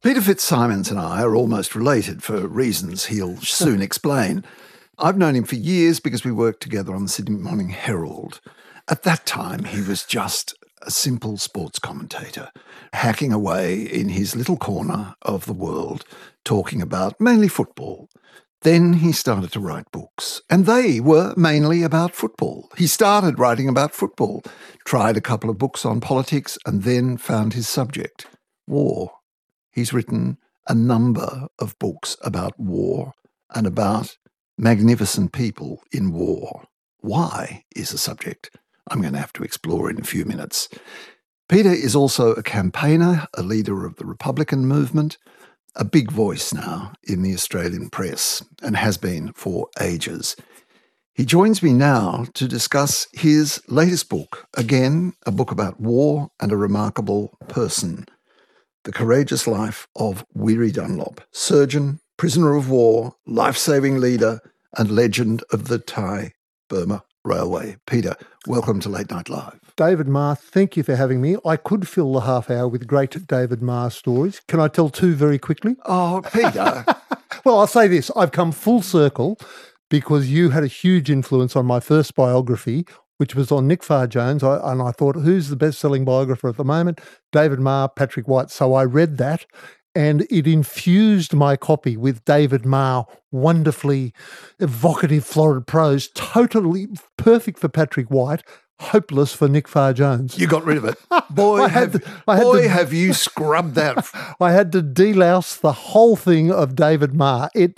Peter Fitzsimons and I are almost related for reasons he'll soon explain. I've known him for years because we worked together on the Sydney Morning Herald. At that time, he was just a simple sports commentator, hacking away in his little corner of the world, talking about mainly football. Then he started to write books, and they were mainly about football. He started writing about football, tried a couple of books on politics, and then found his subject, war. He's written a number of books about war and about magnificent people in war. Why is a subject I'm going to have to explore in a few minutes. Peter is also a campaigner, a leader of the Republican movement, a big voice now in the Australian press, and has been for ages. He joins me now to discuss his latest book, again, a book about war and a remarkable person, The Courageous Life of Weary Dunlop, surgeon, prisoner of war, life-saving leader, and legend of the Thai-Burma Railway. Peter, welcome to Late Night Live. David Marr, thank you for having me. I could fill the half hour with great David Marr stories. Can I tell two very quickly? Oh, Peter. Well, I'll say this. I've come full circle because you had a huge influence on my first biography, which was on Nick Farr-Jones, and I thought, who's the best-selling biographer at the moment? David Marr, Patrick White. So I read that, and it infused my copy with David Marr, wonderfully evocative, florid prose, totally perfect for Patrick White, hopeless for Nick Farr-Jones. You got rid of it. Boy, have you scrubbed that. I had to delouse the whole thing of David Marr. It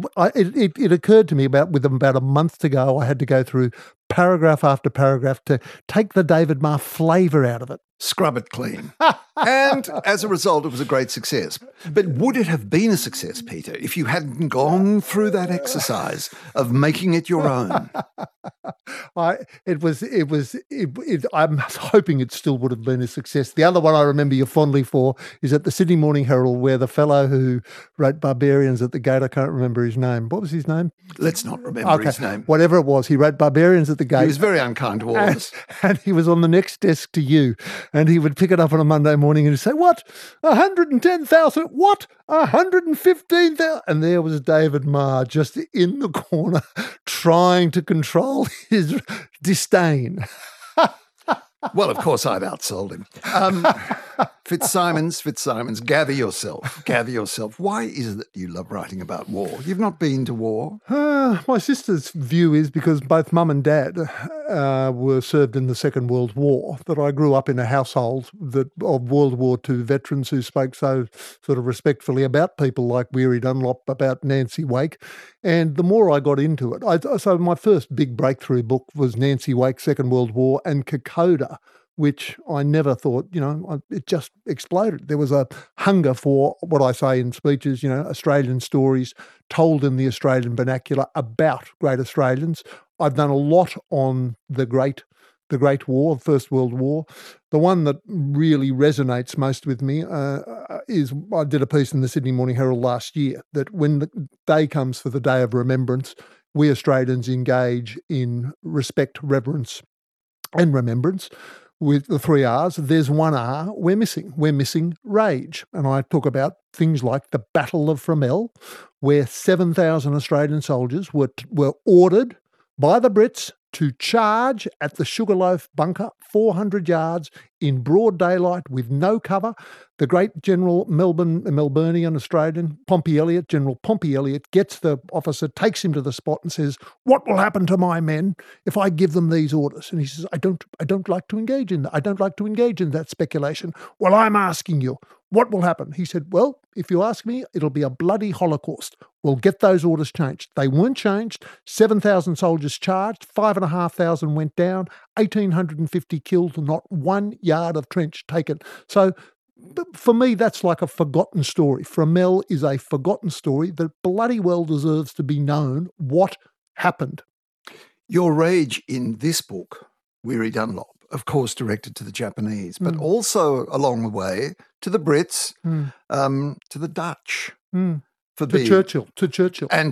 occurred to me about a month to go, I had to go through paragraph after paragraph to take the David Marr flavour out of it. Scrub it clean. And as a result, it was a great success. But would it have been a success, Peter, if you hadn't gone through that exercise of making it your own? I'm hoping it still would have been a success. The other one I remember you fondly for is at the Sydney Morning Herald, where the fellow who wrote Barbarians at the Gate, I can't remember his name. What was his name? Let's not remember his name. Whatever it was, he wrote Barbarians at the Gate. He was very unkind towards us. And he was on the next desk to you. And he would pick it up on a Monday morning and he'd say, what? 110,000? What? 115,000? And there was David Marr just in the corner trying to control his disdain. Well, of course, I'd outsold him. Fitzsimons, gather yourself. Why is it that you love writing about war? You've not been to war. My sister's view is because both mum and dad were served in the Second World War, that I grew up in a household of World War II veterans who spoke so sort of respectfully about people like Weary Dunlop, about Nancy Wake. And the more I got into it, so my first big breakthrough book was Nancy Wake, Second World War, and Kokoda, which I never thought, it just exploded. There was a hunger for what I say in speeches, Australian stories told in the Australian vernacular about great Australians. I've done a lot on the Great War, the First World War. The one that really resonates most with me is I did a piece in the Sydney Morning Herald last year that when the day comes for the Day of Remembrance, we Australians engage in respect, reverence and remembrance. With the 3 R's, there's one R we're missing. We're missing rage. And I talk about things like the Battle of Fromelles, where 7,000 Australian soldiers were ordered by the Brits to charge at the Sugarloaf bunker 400 yards in broad daylight with no cover. The great General Melburnian Australian, General Pompey Elliott, gets the officer, takes him to the spot and says, what will happen to my men if I give them these orders? And he says, I don't like to engage in that. I don't like to engage in that speculation. Well, I'm asking you, what will happen? He said, well, if you ask me, it'll be a bloody Holocaust. We'll get those orders changed. They weren't changed. 7,000 soldiers charged, 5,500 went down, 1,850 killed, not 1 yard of trench taken. So for me, that's like a forgotten story. Fromelles is a forgotten story that bloody well deserves to be known what happened. Your rage in this book, Weary Dunlop, of course, directed to the Japanese, but also along the way to the Brits, to the Dutch, to Churchill. And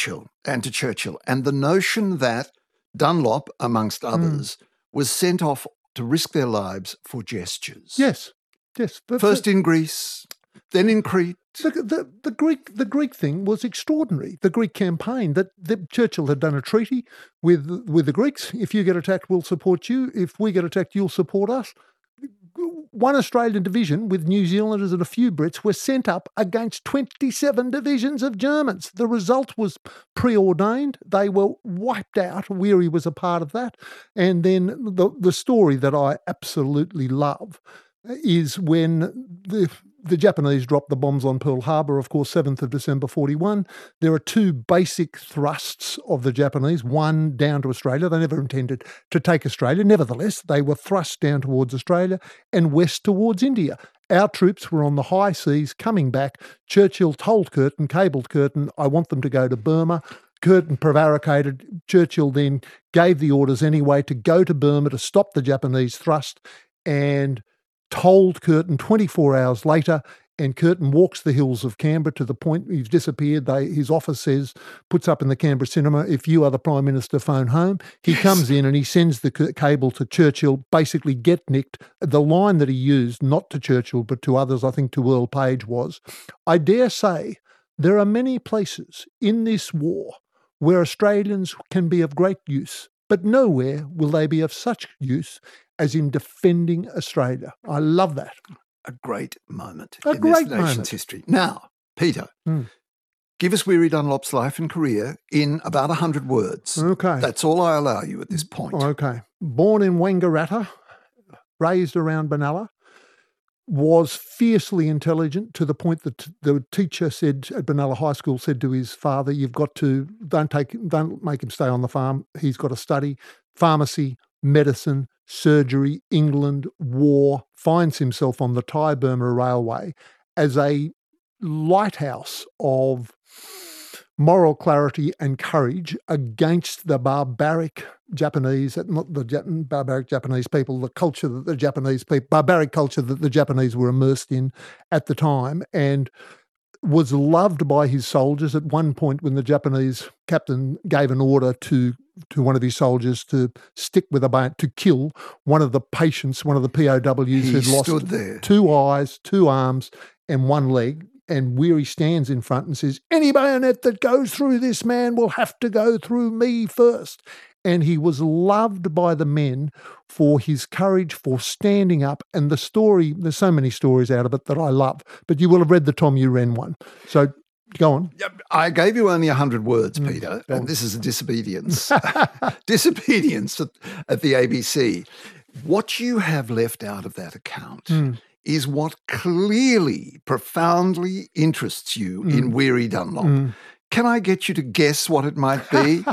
the notion that Dunlop, amongst others, was sent off to risk their lives for gestures. Yes. First in Greece, then in Crete, The Greek thing was extraordinary. The Greek campaign that Churchill had done a treaty with the Greeks. If you get attacked, we'll support you. If we get attacked, you'll support us. One Australian division with New Zealanders and a few Brits were sent up against 27 divisions of Germans. The result was preordained. They were wiped out. Weary was a part of that. And then the story that I absolutely love is when the Japanese dropped the bombs on Pearl Harbor, of course, 7th of December 41. There are two basic thrusts of the Japanese, one down to Australia. They never intended to take Australia. Nevertheless, they were thrust down towards Australia and west towards India. Our troops were on the high seas coming back. Churchill told Curtin, cabled Curtin, I want them to go to Burma. Curtin prevaricated. Churchill then gave the orders anyway to go to Burma to stop the Japanese thrust, and told Curtin 24 hours later, and Curtin walks the hills of Canberra to the point he's disappeared. His office says, puts up in the Canberra cinema, if you are the Prime Minister, phone home. He comes in and he sends the cable to Churchill, basically get nicked. The line that he used, not to Churchill but to others, I think to Earl Page, was, I dare say there are many places in this war where Australians can be of great use, but nowhere will they be of such use as in defending Australia. I love that. A great moment in this nation's history. Now, Peter, give us Weary Dunlop's life and career in about 100 words. Okay. That's all I allow you at this point. Okay. Born in Wangaratta, raised around Benalla, was fiercely intelligent to the point that the teacher said at Benalla High School said to his father, you've got to, don't make him stay on the farm. He's got to study pharmacy, medicine, surgery, England, war, finds himself on the Thai-Burma Railway as a lighthouse of moral clarity and courage against the barbaric Japanese, not the barbaric Japanese people, the culture that the Japanese people, barbaric culture that the Japanese were immersed in at the time, and was loved by his soldiers. At one point, when the Japanese captain gave an order to one of his soldiers to stick with a bayonet to kill one of the patients, one of the POWs who'd lost 2 eyes, 2 arms, and 1 leg. And Weary stands in front and says, any bayonet that goes through this man will have to go through me first. And he was loved by the men for his courage, for standing up. And the story, there's so many stories out of it that I love, but you will have read the Tom Uren one. So go on. I gave you only 100 words, Peter, and this is a disobedience. Disobedience at the ABC. What you have left out of that account is what clearly, profoundly interests you in Weary Dunlop. Can I get you to guess what it might be?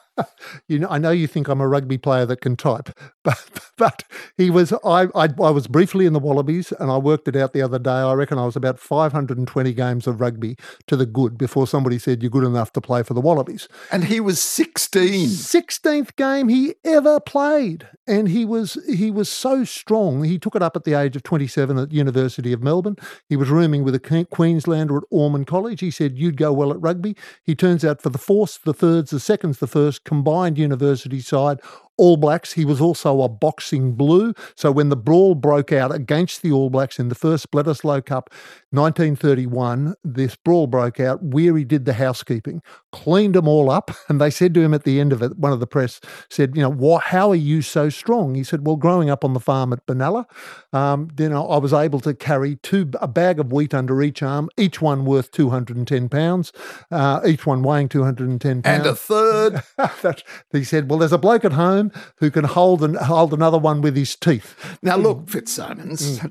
I know you think I'm a rugby player that can type, but he was. I was briefly in the Wallabies, and I worked it out the other day. I reckon I was about 520 games of rugby to the good before somebody said you're good enough to play for the Wallabies. And he was 16. 16th game he ever played, and he was so strong. He took it up at the age of 27 at University of Melbourne. He was rooming with a Queenslander at Ormond College. He said you'd go well at rugby. He turns out for the fourths, the thirds, the seconds, the first combined university side, All Blacks. He was also a boxing blue. So when the brawl broke out against the All Blacks in the first Bledisloe Cup, 1931, this brawl broke out. Weary did the housekeeping, cleaned them all up. And they said to him at the end of it, one of the press said, how are you so strong? He said, well, growing up on the farm at Benalla, I was able to carry a bag of wheat under each arm, each one worth 210 pounds, each one weighing 210 pounds. And a third. He said, well, there's a bloke at home who can hold another one with his teeth. Now, look, Fitzsimons,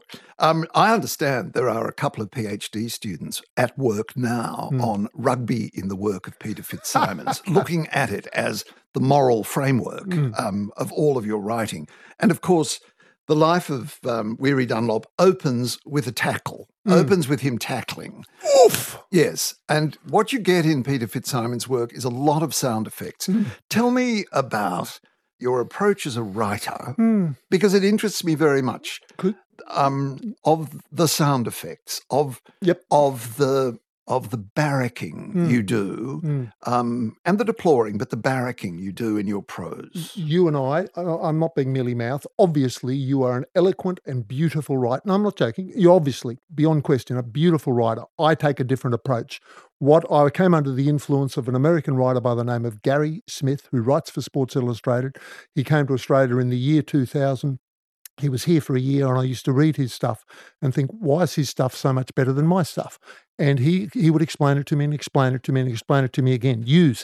I understand there are a couple of PhD students at work now on rugby in the work of Peter Fitzsimons, looking at it as the moral framework of all of your writing. And, of course, the life of Weary Dunlop opens with a tackle, opens with him tackling. Oof! Yes, and what you get in Peter Fitzsimons' work is a lot of sound effects. Tell me about your approach as a writer, because it interests me very much, of the sound effects, of the of the barracking you do, and the deploring, but the barracking you do in your prose. You and I'm not being mealy-mouthed. Obviously, you are an eloquent and beautiful writer. And I'm not joking. You're obviously, beyond question, a beautiful writer. I take a different approach. I came under the influence of an American writer by the name of Gary Smith, who writes for Sports Illustrated. He came to Australia in the year 2000. He was here for a year, and I used to read his stuff and think, why is his stuff so much better than my stuff? And he would explain it to me and explain it to me and explain it to me again. Use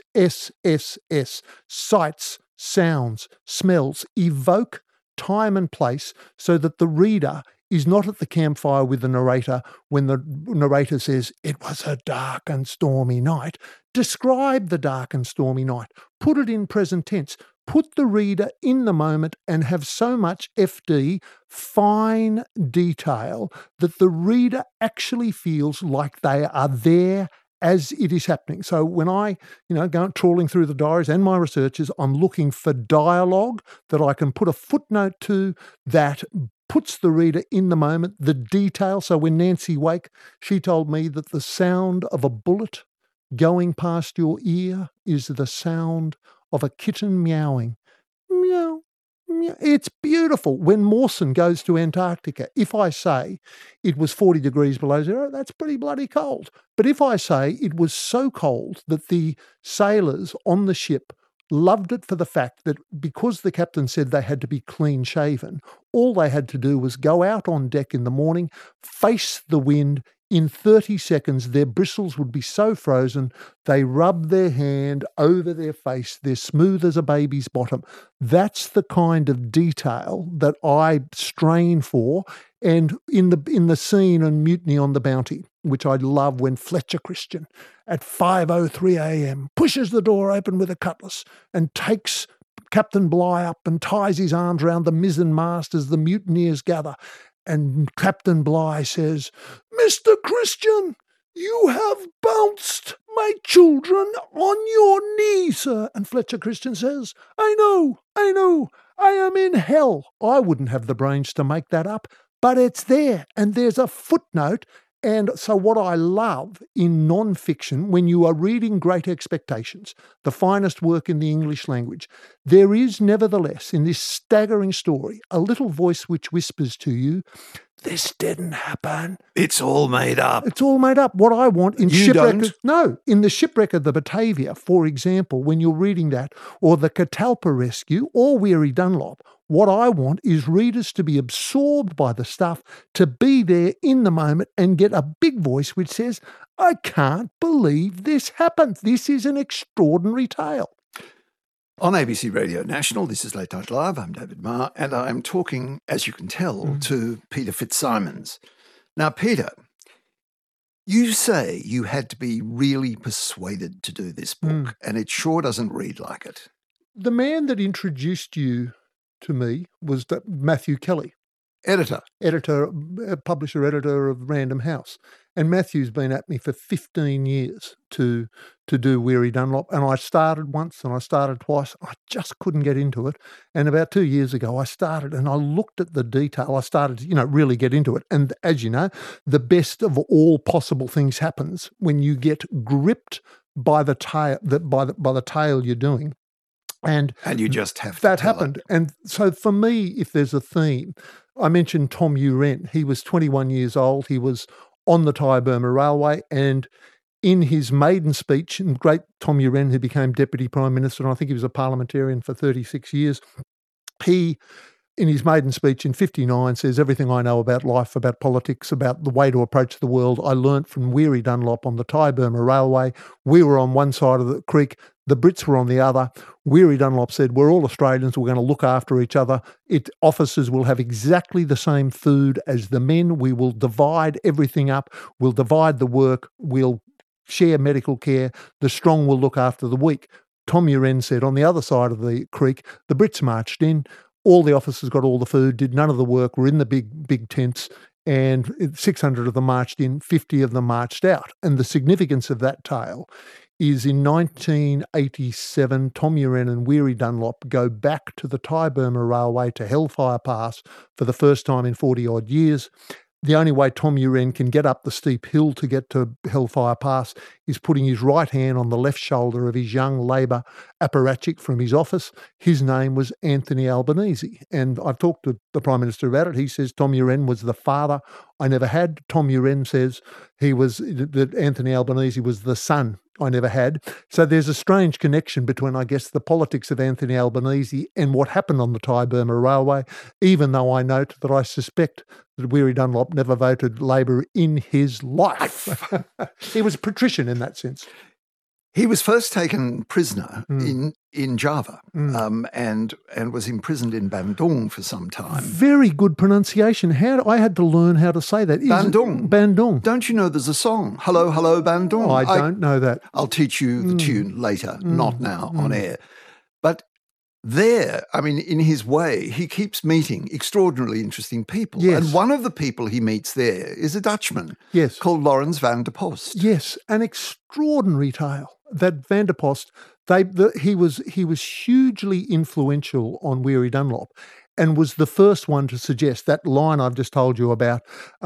SSS, sights, sounds, smells, evoke time and place so that the reader is not at the campfire with the narrator when the narrator says, it was a dark and stormy night. Describe the dark and stormy night. Put it in present tense. Put the reader in the moment and have so much FD, fine detail, that the reader actually feels like they are there as it is happening. So when I, go trawling through the diaries and my researches, I'm looking for dialogue that I can put a footnote to that puts the reader in the moment, the detail. So when Nancy Wake, she told me that the sound of a bullet going past your ear is the sound of a kitten meowing. Meow, meow. It's beautiful. When Mawson goes to Antarctica, if I say it was 40 degrees below zero, that's pretty bloody cold. But if I say it was so cold that the sailors on the ship loved it for the fact that because the captain said they had to be clean shaven, all they had to do was go out on deck in the morning, face the wind. In 30 seconds, their bristles would be so frozen, they rub their hand over their face. They're smooth as a baby's bottom. That's the kind of detail that I strain for. And in the scene in Mutiny on the Bounty, which I love, when Fletcher Christian at 5:03 a.m. pushes the door open with a cutlass and takes Captain Bligh up and ties his arms around the mizzen mast as the mutineers gather. And Captain Bligh says, Mr. Christian, you have bounced my children on your knee, sir. And Fletcher Christian says, I know, I am in hell. I wouldn't have the brains to make that up, but it's there. And there's a footnote. And so what I love in non-fiction, when you are reading Great Expectations, the finest work in the English language, there is nevertheless in this staggering story a little voice which whispers to you, this didn't happen. It's all made up. It's all made up. What I want in in the Shipwreck of the Batavia, for example, when you're reading that, or the Catalpa Rescue, or Weary Dunlop, what I want is readers to be absorbed by the stuff, to be there in the moment and get a big voice which says, I can't believe this happened. This is an extraordinary tale. On ABC Radio National, this is Late Night Live. I'm David Marr, and I'm talking, as you can tell, to Peter Fitzsimons. Now, Peter, you say you had to be really persuaded to do this book, and it sure doesn't read like it. The man that introduced you to me was Matthew Kelly. Publisher-editor of Random House. And Matthew's been at me for 15 years to do Weary Dunlop. And I started once and I started twice. I just couldn't get into it. And about 2 years ago, I started and I looked at the detail. I started to, really get into it. And as you know, the best of all possible things happens when you get gripped by the tail, by the tale you're doing. And you just have to that happened. And so for me, if there's a theme, I mentioned Tom Uren. He was 21 years old. He was on the Thai-Burma Railway, and in his maiden speech, and great Tom Uren, who became Deputy Prime Minister, and I think he was a parliamentarian for 36 years, he, in his maiden speech in 59, says, everything I know about life, about politics, about the way to approach the world, I learnt from Weary Dunlop on the Thai-Burma Railway. We were on one side of the creek, the Brits were on the other. Weary Dunlop said, we're all Australians, we're going to look after each other. Officers will have exactly the same food as the men. We will divide everything up. We'll divide the work. We'll share medical care. The strong will look after the weak. Tom Uren said, on the other side of the creek, the Brits marched in. All the officers got all the food, did none of the work, were in the big tents, and 600 of them marched in, 50 of them marched out. And the significance of that tale is in 1987, Tom Uren and Weary Dunlop go back to the Thai-Burma Railway to Hellfire Pass for the first time in 40-odd years. the only way Tom Uren can get up the steep hill to get to Hellfire Pass is putting his right hand on the left shoulder of his young Labor apparatchik from his office. His name was Anthony Albanese. And I've talked to the Prime Minister about it. He says Tom Uren was the father I never had. Tom Uren says that Anthony Albanese was the son I never had. So there's a strange connection between, I guess, the politics of Anthony Albanese and what happened on the Thai-Burma Railway, even though I note that I suspect that Weary Dunlop never voted Labor in his life. He was a patrician in that sense. He was first taken prisoner in Java and was imprisoned in Bandung for some time. Very good pronunciation. I had to learn how to say that. Bandung. Bandung. Don't you know there's a song, Hello, Hello, Bandung? I don't know that. I'll teach you the tune later, not now on air. But there, I mean, in his way, he keeps meeting extraordinarily interesting people. Yes. And one of the people he meets there is a Dutchman called Lawrence van der Post. Yes, an extraordinary tale. That van der Post, he was hugely influential on Weary Dunlop and was the first one to suggest that line I've just told you about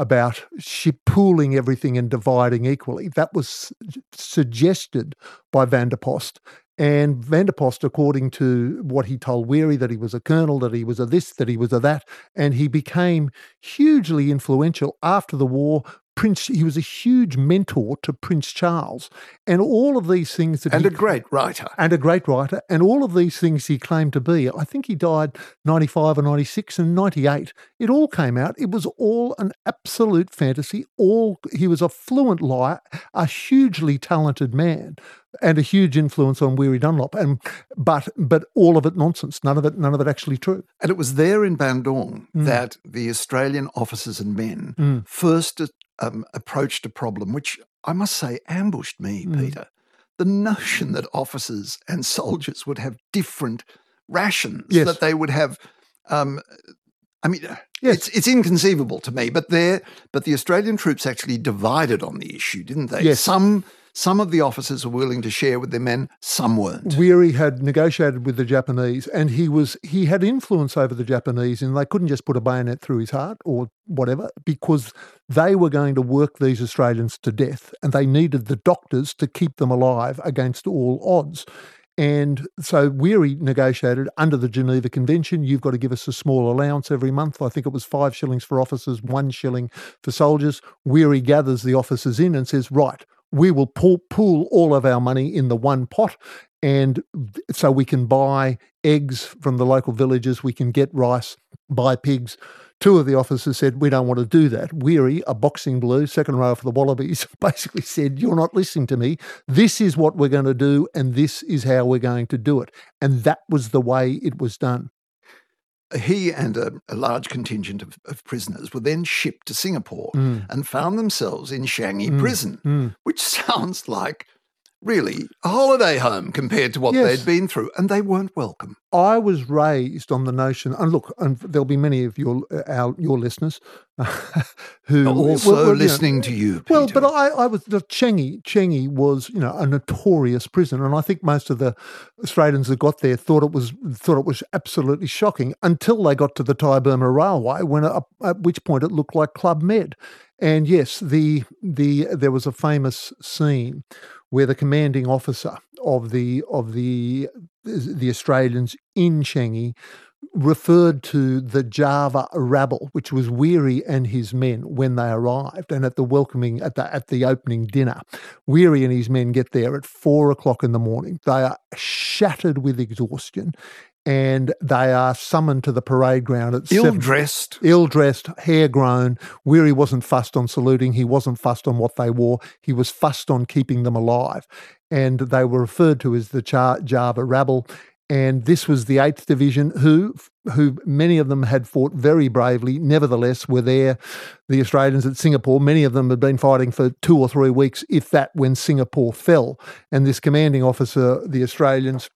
pooling everything and dividing equally. That was suggested by van der Post. And van der Post, according to what he told Weary, that he was a colonel, that he was a this, that he was a that, and he became hugely influential after the war. He was a huge mentor to Prince Charles, and all of these things that a great writer. And a great writer, and all of these things he claimed to be. I think he died 95 or 96 and 98. It all came out. It was all an absolute fantasy. He was a fluent liar, a hugely talented man, and a huge influence on Weary Dunlop. But all of it nonsense. None of it actually true. And it was there in Bandung that the Australian officers and men first approached a problem which I must say ambushed me, Peter. The notion that officers and soldiers would have different rations, that they would have. It's inconceivable to me. But the Australian troops actually divided on the issue, didn't they? Yes. Some of the officers were willing to share with their men, some weren't. Weary had negotiated with the Japanese, and he had influence over the Japanese, and they couldn't just put a bayonet through his heart or whatever, because they were going to work these Australians to death, and they needed the doctors to keep them alive against all odds. And so Weary negotiated under the Geneva Convention, you've got to give us a small allowance every month. I think it was 5 shillings for officers, 1 shilling for soldiers. Weary gathers the officers in and says, right, we will pool all of our money in the one pot, and so we can buy eggs from the local villages, we can get rice, buy pigs. 2 of the officers said, we don't want to do that. Weary, a boxing blue, second row for the Wallabies, basically said, you're not listening to me. This is what we're going to do, and this is how we're going to do it. And that was the way it was done. He and a large contingent of prisoners were then shipped to Singapore and found themselves in Changi prison, which sounds like really a holiday home compared to what they'd been through, and they weren't welcome. I was raised on the notion, and look, and there'll be many of your listeners who also listening to you, Peter. Well, but I was Changi was a notorious prison, and I think most of the Australians that got there thought it was absolutely shocking until they got to the Thai-Burma Railway, at which point it looked like Club Med. And yes, there was a famous scene where the commanding officer of the Australians in Changi referred to the Java rabble, which was Weary and his men when they arrived, and at the opening dinner. Weary and his men get there at 4:00 in the morning. They are shattered with exhaustion, and they are summoned to the parade ground at ill-dressed, hair grown. Weary wasn't fussed on saluting. He wasn't fussed on what they wore. He was fussed on keeping them alive. And they were referred to as the Java rabble. And this was the 8th Division, who many of them had fought very bravely, nevertheless were there. The Australians at Singapore, many of them had been fighting for 2 or 3 weeks, if that, when Singapore fell. And this commanding officer, the Australians,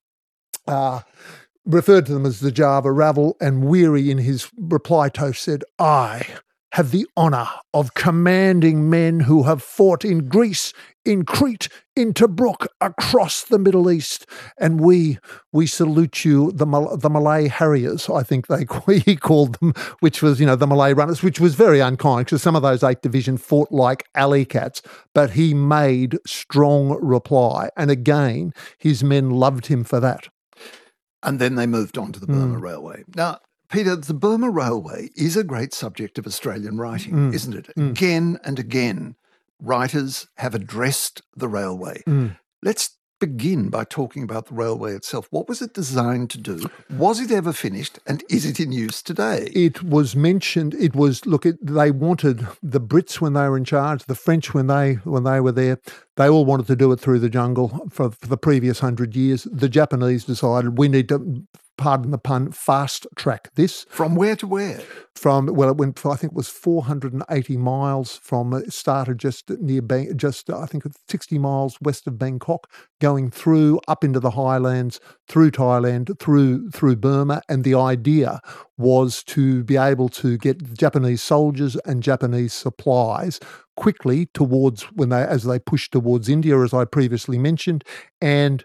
referred to them as the Java rabble, and Weary in his reply toast said, I, have the honour of commanding men who have fought in Greece, in Crete, in Tobruk, across the Middle East, and we salute you, the Malay Harriers, I think he called them, which was, the Malay runners, which was very unkind because some of those 8th Division fought like alley cats, but he made strong reply. And again, his men loved him for that. And then they moved on to the Burma Railway. Now, Peter, the Burma Railway is a great subject of Australian writing, isn't it? Again and again, writers have addressed the railway. Let's begin by talking about the railway itself. What was it designed to do? Was it ever finished? And is it in use today? It was mentioned. They wanted, the Brits when they were in charge, the French when they were there, they all wanted to do it through the jungle for the previous 100 years. The Japanese decided we need to, pardon the pun, fast track this. From where to where? It went, I think it was 480 miles from, it started just near, I think 60 miles west of Bangkok, going through, up into the highlands, through Thailand, through Burma. And the idea was to be able to get Japanese soldiers and Japanese supplies quickly towards, as they pushed towards India, as I previously mentioned, and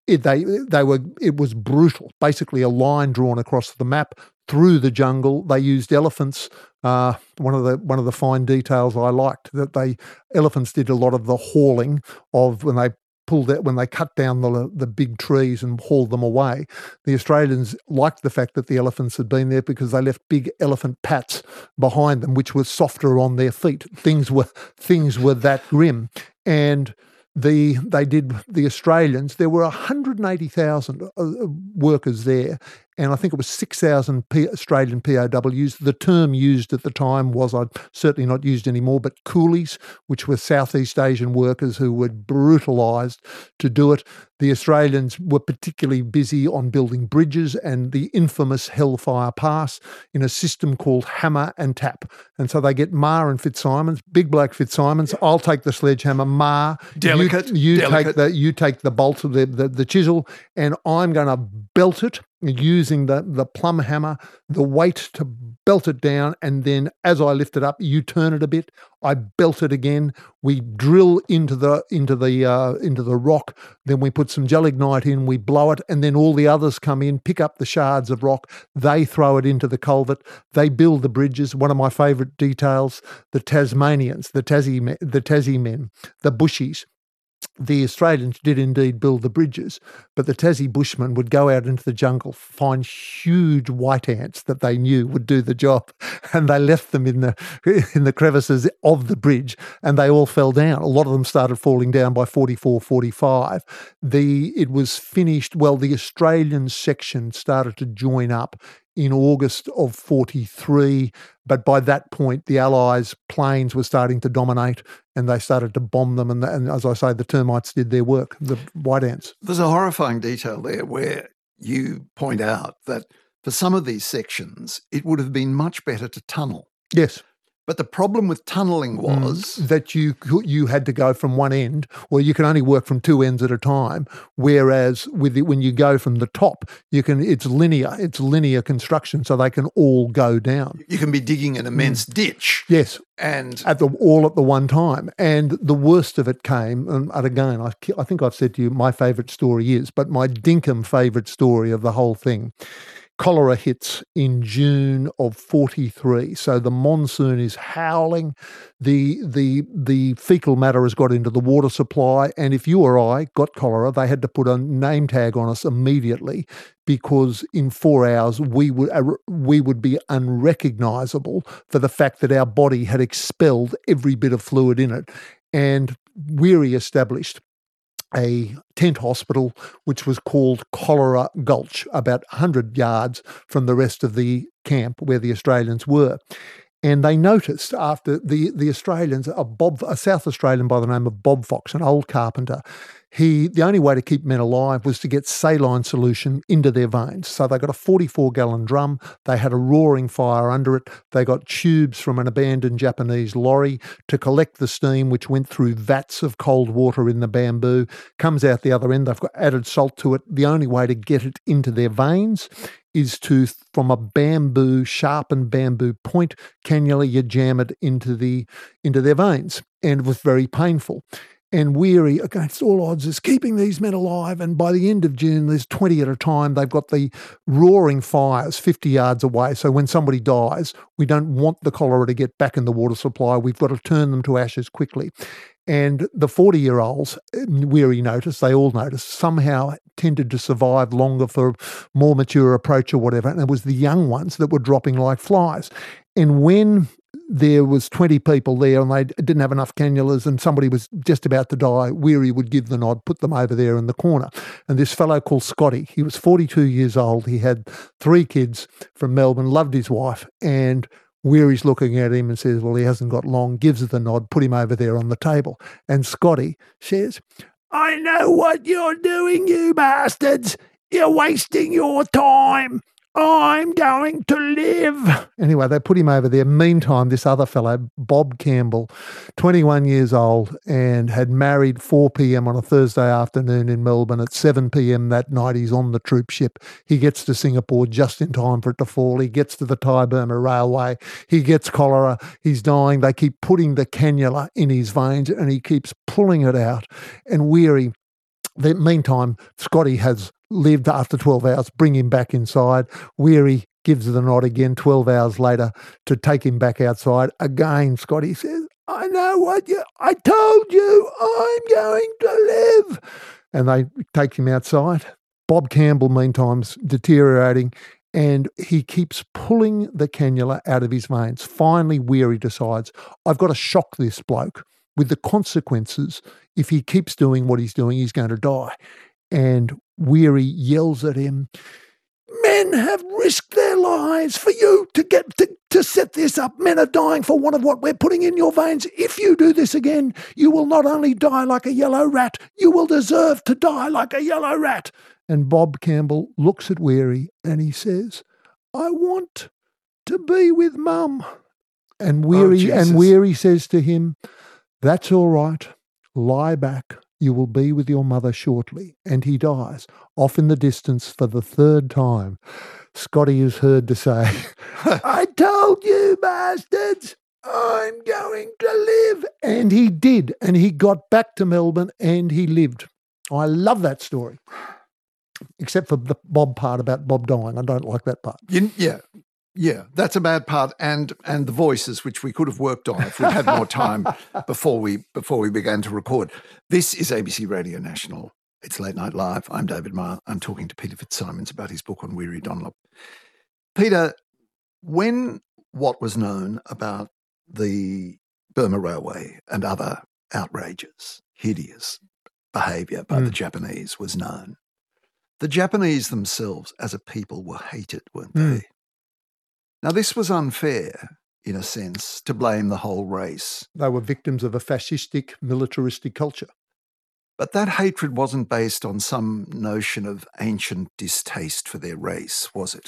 it was brutal. Basically, a line drawn across the map through the jungle. They used elephants. One of the fine details I liked that elephants did a lot of the hauling of when they cut down the big trees and hauled them away. The Australians liked the fact that the elephants had been there because they left big elephant pats behind them, which were softer on their feet. Things were that grim. And the Australians, there were 180,000 workers there, and I think it was 6,000 Australian POWs. The term used at the time was, certainly not used anymore, but coolies, which were Southeast Asian workers who were brutalised to do it. The Australians were particularly busy on building bridges and the infamous Hellfire Pass in a system called hammer and tap. And so they get Ma and Fitzsimons, big bloke Fitzsimons. I'll take the sledgehammer, Ma. Delicate. You take the bolt of the chisel, and I'm going to belt it using the plumb hammer, the weight to belt it down, and then as I lift it up, you turn it a bit. I belt it again. We drill into the rock. Then we put some gelignite in. We blow it, and then all the others come in, pick up the shards of rock. They throw it into the culvert. They build the bridges. One of my favourite details: the Tasmanians, the Tassie men, the Bushies. The Australians did indeed build the bridges, but the Tassie bushmen would go out into the jungle, find huge white ants that they knew would do the job, and they left them in the crevices of the bridge, and they all fell down. A lot of them started falling down by 44, 45. It was finished, the Australian section started to join up in August of 43, but by that point the Allies' planes were starting to dominate and they started to bomb them, and as I say, the termites did their work, the white ants. There's a horrifying detail there where you point out that for some of these sections it would have been much better to tunnel. Yes. But the problem with tunnelling was that you had to go from one end, or you can only work from two ends at a time. Whereas when you go from the top, it's linear construction, so they can all go down. You can be digging an immense ditch. Yes, and all at the one time. And the worst of it came, and again, I think I've said to you my favourite story is, but my dinkum favourite story of the whole thing. Cholera hits in June of 43. So the monsoon is howling. The fecal matter has got into the water supply. And if you or I got cholera, they had to put a name tag on us immediately, because in 4 hours we would be unrecognisable for the fact that our body had expelled every bit of fluid in it. And Weary established a tent hospital, which was called Cholera Gulch, about 100 yards from the rest of the camp where the Australians were. And they noticed after the Australians, a South Australian by the name of Bob Fox, an old carpenter, the only way to keep men alive was to get saline solution into their veins. So they got a 44-gallon drum. They had a roaring fire under it. They got tubes from an abandoned Japanese lorry to collect the steam, which went through vats of cold water in the bamboo, comes out the other end. They've got added salt to it. The only way to get it into their veins is from a sharpened bamboo point cannula, you jam it into their veins, and it was very painful. And Weary, against all odds, is keeping these men alive. And by the end of June, there's 20 at a time. They've got the roaring fires 50 yards away. So when somebody dies, we don't want the cholera to get back in the water supply. We've got to turn them to ashes quickly. And the 40-year-olds, Weary noticed, they all noticed, somehow tended to survive longer for more mature approach or whatever. And it was the young ones that were dropping like flies. And when there was 20 people there and they didn't have enough cannulas and somebody was just about to die, Weary would give the nod, put them over there in the corner. And this fellow called Scotty, he was 42 years old. He had 3 kids from Melbourne, loved his wife, and Weary's looking at him and says, well, he hasn't got long, gives her the nod, put him over there on the table. And Scotty says, I know what you're doing, you bastards. You're wasting your time. I'm going to live. Anyway, they put him over there. Meantime, this other fellow, Bob Campbell, 21 years old, and had married 4 p.m. on a Thursday afternoon in Melbourne. At 7 p.m. that night, he's on the troop ship. He gets to Singapore just in time for it to fall. He gets to the Thai-Burma Railway. He gets cholera. He's dying. They keep putting the cannula in his veins, and he keeps pulling it out. And Weary, meantime, Scotty has lived after 12 hours, bring him back inside. Weary gives the nod again 12 hours later to take him back outside. Again, Scotty says, I told you, I'm going to live. And they take him outside. Bob Campbell, meantime's deteriorating, and he keeps pulling the cannula out of his veins. Finally, Weary decides, I've got to shock this bloke with the consequences. If he keeps doing what he's doing, he's going to die. And Weary yells at him, men have risked their lives for you to set this up. Men are dying for want of what we're putting in your veins. If you do this again, you will not only die like a yellow rat, you will deserve to die like a yellow rat. And Bob Campbell looks at Weary and he says, I want to be with Mum. And Weary says to him, that's all right. Lie back. You will be with your mother shortly. And he dies, off in the distance for the 3rd time. Scotty is heard to say, I told you, bastards, I'm going to live. And he did. And he got back to Melbourne and he lived. I love that story. Except for the Bob part about Bob dying. I don't like that part. Yeah, that's a bad part, and the voices, which we could have worked on if we'd had more time before we began to record. This is ABC Radio National. It's Late Night Live. I'm David Marr. I'm talking to Peter Fitzsimons about his book on Weary Dunlop. Peter, when what was known about the Burma Railway and other outrageous, hideous behaviour by the Japanese was known, the Japanese themselves as a people were hated, weren't they? Now, this was unfair, in a sense, to blame the whole race. They were victims of a fascistic, militaristic culture. But that hatred wasn't based on some notion of ancient distaste for their race, was it?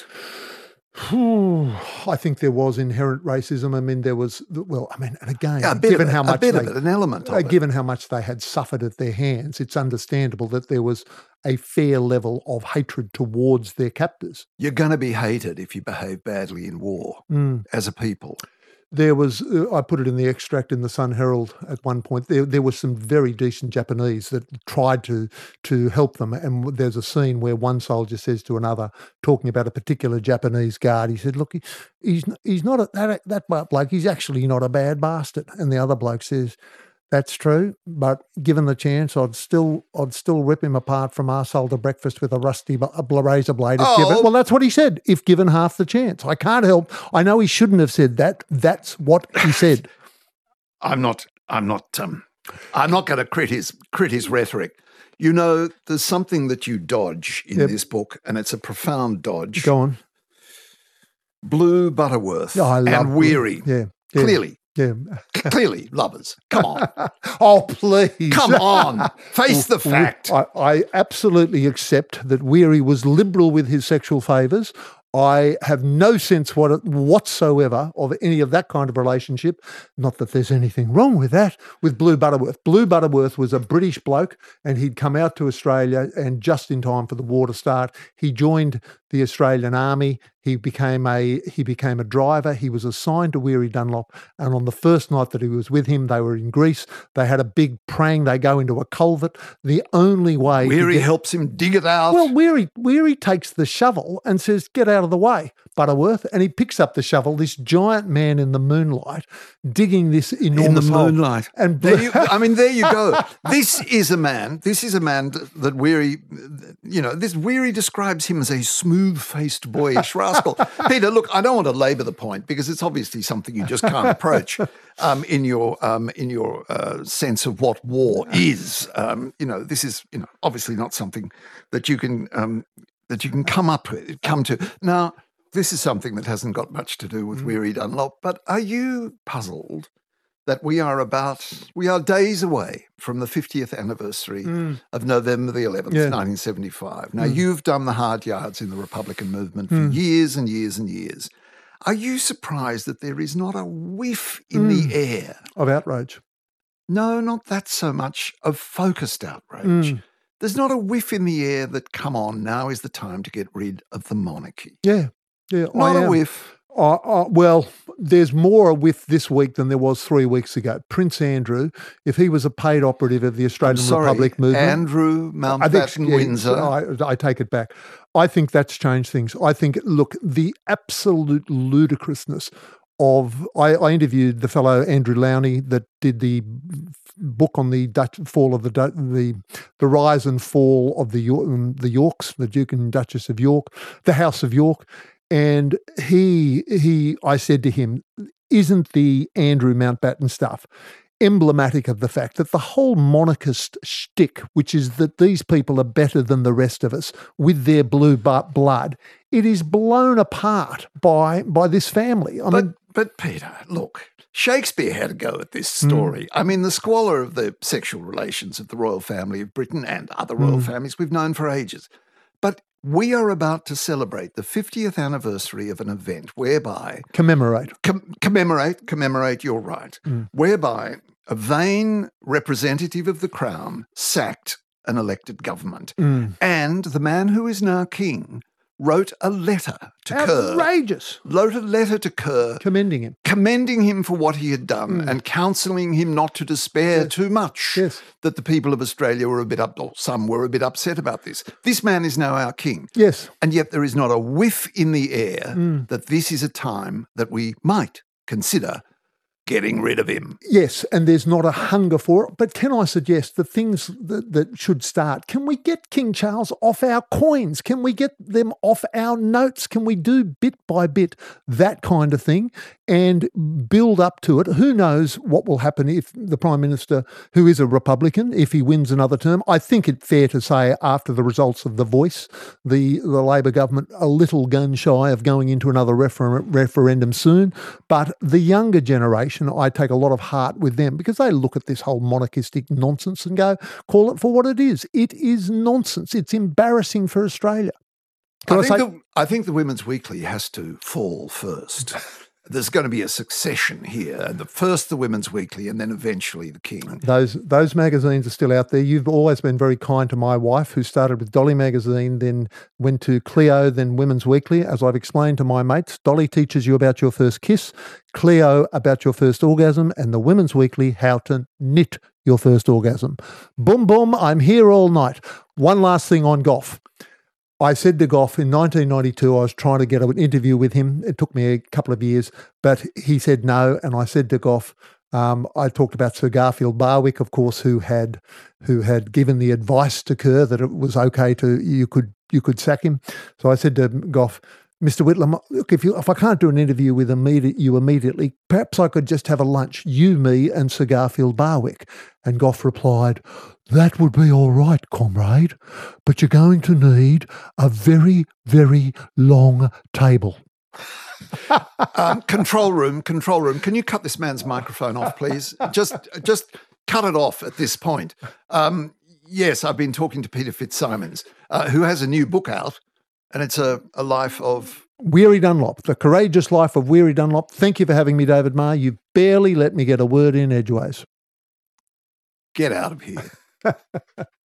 I think there was inherent racism. I mean, there was, and again, given how much they had suffered at their hands, it's understandable that there was a fair level of hatred towards their captors. You're going to be hated if you behave badly in war as a people. There was, I put it in the extract in the Sun Herald at one point, there were some very decent Japanese that tried to help them. And there's a scene where one soldier says to another, talking about a particular Japanese guard, he said, look, he's not that bloke, he's actually not a bad bastard. And the other bloke says, that's true, but given the chance, I'd still rip him apart from arsehole to breakfast with a rusty razor blade. Well, that's what he said. If given half the chance, I can't help. I know he shouldn't have said that. That's what he said. I'm not going to crit his rhetoric. You know, there's something that you dodge in this book, and it's a profound dodge. Go on. Blue Butterworth and Weary. Yeah. Clearly. Yeah. Clearly, lovers. Come on. Oh, please. Come on. Face the fact. I absolutely accept that Weary was liberal with his sexual favours. I have no sense whatsoever of any of that kind of relationship. Not that there's anything wrong with that, with Blue Butterworth. Blue Butterworth was a British bloke, and he'd come out to Australia, and just in time for the war to start, he joined the Australian Army. He became a driver. He was assigned to Weary Dunlop, and on the first night that he was with him, they were in Greece. They had a big prang. They go into a culvert. The only way Weary helps him dig it out. Well, Weary takes the shovel and says, "Get out of the way, Butterworth," and he picks up the shovel. This giant man in the moonlight digging this enormous hole. Moonlight. And there you go. This is a man that Weary, Weary describes him as a smooth-faced, boyish rascal. Peter, look, I don't want to labour the point because it's obviously something you just can't approach in your sense of what war is. This is obviously not something that you can come to. Now, this is something that hasn't got much to do with Weary Dunlop, but are you puzzled that we are days away from the 50th anniversary of November the 11th, 1975? Now, you've done the hard yards in the Republican movement for years and years and years. Are you surprised that there is not a whiff in the air of outrage? No, not that so much, of focused outrage. There's not a whiff in the air that, come on, now is the time to get rid of the monarchy. Yeah. Not a whiff. Well, there's more a whiff this week than there was 3 weeks ago. Prince Andrew, if he was a paid operative of the Australian Republic movement. Andrew Mountbatten Windsor. I take it back. I think that's changed things. I think, look, the absolute ludicrousness of, I interviewed the fellow Andrew Lowney that did the book on the fall of the rise and fall of the Yorks, the Duke and Duchess of York, the House of York. And I said to him, isn't the Andrew Mountbatten stuff emblematic of the fact that the whole monarchist shtick, which is that these people are better than the rest of us with their blue blood, it is blown apart by this family. But Peter, look, Shakespeare had a go at this story. I mean, the squalor of the sexual relations of the royal family of Britain and other royal families we've known for ages. But we are about to celebrate the 50th anniversary of an event whereby... Commemorate, you're right. Whereby a vain representative of the crown sacked an elected government. And the man who is now king wrote a letter to Kerr. Outrageous. Wrote a letter to Kerr. Commending him for what he had done and counselling him not to despair too much that the people of Australia were some were a bit upset about this. This man is now our king. Yes. And yet there is not a whiff in the air that this is a time that we might consider getting rid of him. Yes, and there's not a hunger for it. But can I suggest the things that should start? Can we get King Charles off our coins? Can we get them off our notes? Can we do bit by bit that kind of thing and build up to it? Who knows what will happen if the Prime Minister, who is a Republican, if he wins another term? I think it's fair to say after the results of The Voice, the Labor government a little gun shy of going into another referendum soon. But the younger generation, I take a lot of heart with them because they look at this whole monarchistic nonsense and go, call it for what it is. It is nonsense. It's embarrassing for Australia. I think the Women's Weekly has to fall first. There's going to be a succession here. First the Women's Weekly and then eventually the King. Those magazines are still out there. You've always been very kind to my wife, who started with Dolly magazine, then went to Cleo, then Women's Weekly. As I've explained to my mates, Dolly teaches you about your first kiss, Cleo about your first orgasm, and the Women's Weekly, how to knit your first orgasm. Boom, boom, I'm here all night. One last thing on Gough. I said to Gough in 1992, I was trying to get an interview with him. It took me a couple of years, but he said no. And I said to Gough, I talked about Sir Garfield Barwick, of course, who had given the advice to Kerr that it was okay you could sack him. So I said to Gough, Mr. Whitlam, look, if I can't do an interview with you immediately, perhaps I could just have a lunch, you, me, and Sir Garfield Barwick. And Gough replied, that would be all right, comrade, but you're going to need a very, very long table. Control room. Can you cut this man's microphone off, please? Just cut it off at this point. Yes, I've been talking to Peter Fitzsimons, who has a new book out, and it's a life of Weary Dunlop, The Courageous Life of Weary Dunlop. Thank you for having me, David Marr. You've barely let me get a word in edgeways. Get out of here.